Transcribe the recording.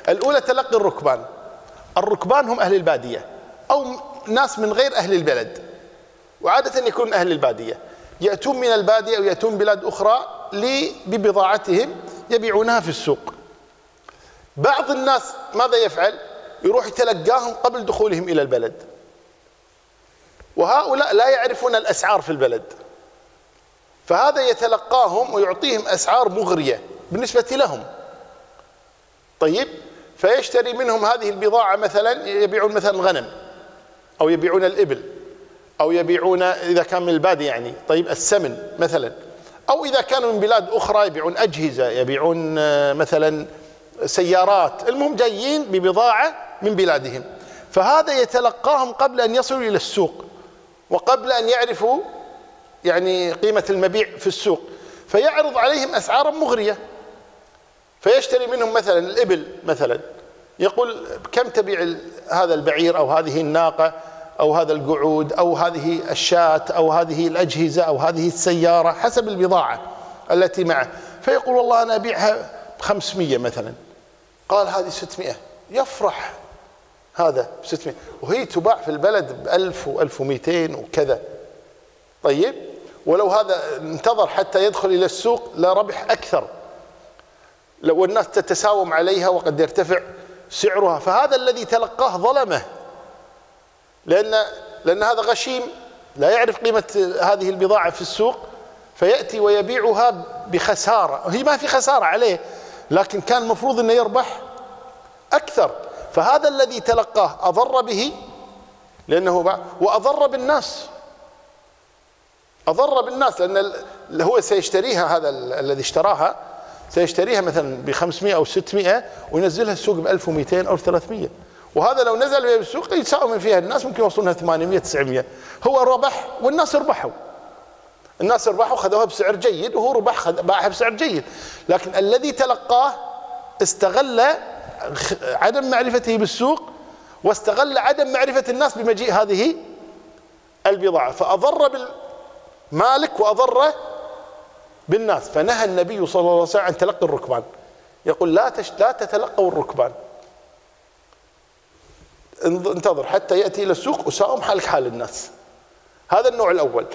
الأولى تلقي الركبان. الركبان هم أهل البادية أو ناس من غير أهل البلد، وعادة يكون أهل البادية، يأتون من البادية أو يأتون بلاد أخرى ببضاعتهم يبيعونها في السوق. بعض الناس ماذا يفعل؟ يروح يتلقاهم قبل دخولهم إلى البلد، وهؤلاء لا يعرفون الأسعار في البلد، فهذا يتلقاهم ويعطيهم أسعار مغرية بالنسبة لهم. طيب، فيشتري منهم هذه البضاعة، مثلا يبيعون مثلا الغنم أو يبيعون الإبل أو يبيعون إذا كان من البادية يعني طيب السمن مثلا، أو إذا كانوا من بلاد أخرى يبيعون أجهزة، يبيعون مثلا سيارات، المهم جايين ببضاعة من بلادهم. فهذا يتلقاهم قبل أن يصلوا إلى السوق وقبل أن يعرفوا يعني قيمة المبيع في السوق، فيعرض عليهم أسعارا مغرية. فيشتري منهم مثلا الإبل، مثلا يقول كم تبيع هذا البعير أو هذه الناقة أو هذا القعود أو هذه الشاة أو هذه الأجهزة أو هذه السيارة حسب البضاعة التي معه. فيقول والله أنا أبيعها ب500 مثلا، قال هذه 600، يفرح هذا ب600 وهي تباع في البلد ب1000 و1200 وكذا. طيب، ولو هذا انتظر حتى يدخل إلى السوق لربح أكثر، لو الناس تتساوم عليها وقد يرتفع سعرها. فهذا الذي تلقاه ظلمه، لأن هذا غشيم لا يعرف قيمة هذه البضاعة في السوق، فيأتي ويبيعها بخسارة. هي ما في خسارة عليه، لكن كان المفروض أنه يربح أكثر. فهذا الذي تلقاه أضر به لأنه وأضر بالناس، أضر بالناس، لأن هو سيشتريها، هذا الذي اشتراها سيشتريها مثلا ب500 أو 600 وينزلها السوق ب1200 أو 300، وهذا لو نزل بها بالسوق يساوم فيها الناس، ممكن يوصلونها 800 900. هو ربح والناس ربحوا، الناس ربحوا خذوها بسعر جيد وهو ربح باعها بسعر جيد. لكن الذي تلقاه استغل عدم معرفته بالسوق واستغل عدم معرفة الناس بمجيء هذه البضاعة، فأضر بالمالك وأضر بالناس. فنهى النبي صلى الله عليه وسلم عن تلقي الركبان، يقول لا تتلقوا الركبان، انتظر حتى يأتي إلى السوق وساوم حالك حال الناس. هذا النوع الأول.